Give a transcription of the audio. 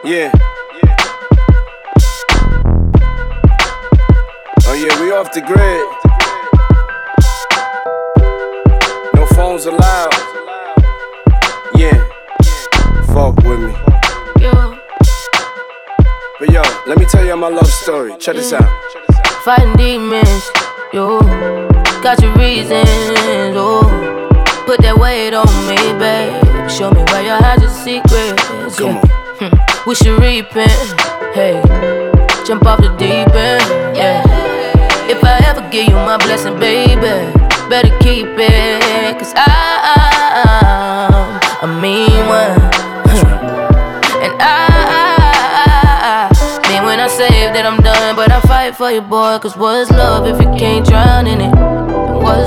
Yeah. Oh yeah, we off the grid. No phones allowed. Yeah. Fuck with me. But yo, let me tell you my love story. Check this out. Fighting demons, yo. Got your reasons, oh. Put that weight on me, babe. Show me why you hide your secrets. Come on. We should repent, hey. Jump off the deep end, yeah. If I ever give you my blessing, baby, better keep it. Cause I'm a mean one. And I mean when I say that I'm done, but I fight for you, boy. Cause what's love if you can't drown in it?